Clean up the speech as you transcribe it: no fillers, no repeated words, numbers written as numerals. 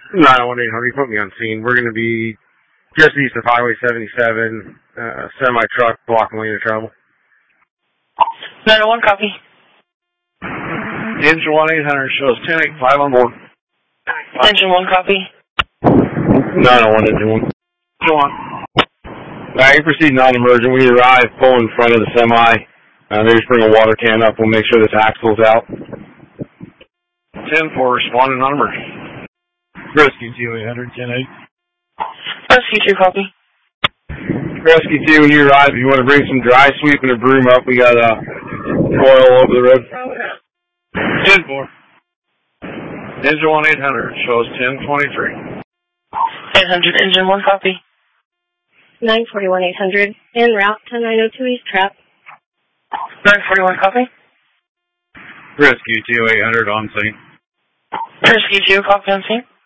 91800, put me on scene. We're going to be just east of Highway 77, semi-truck blocking lane of travel. 901, copy. Engine 1-800 shows 10-8-5 on board. Engine 1, copy. 901, engine 1. Go on. You proceed non-emergent. We arrive, pull in front of the semi. Maybe just bring a water can up. We'll make sure this axle's out. 10-4, responding non-emergent. Rescue 2-800, 10-8. Rescue 2, copy. Rescue 2, when you arrive, if you want to bring some dry sweep and a broom up, we got oil over the road. 10-4. Engine 1-800 shows 10-23. 800, engine 1, copy. 941-800, en route to 902 East Trap. 941, copy. Rescue 2-800 on scene. Rescue 2, copy on scene.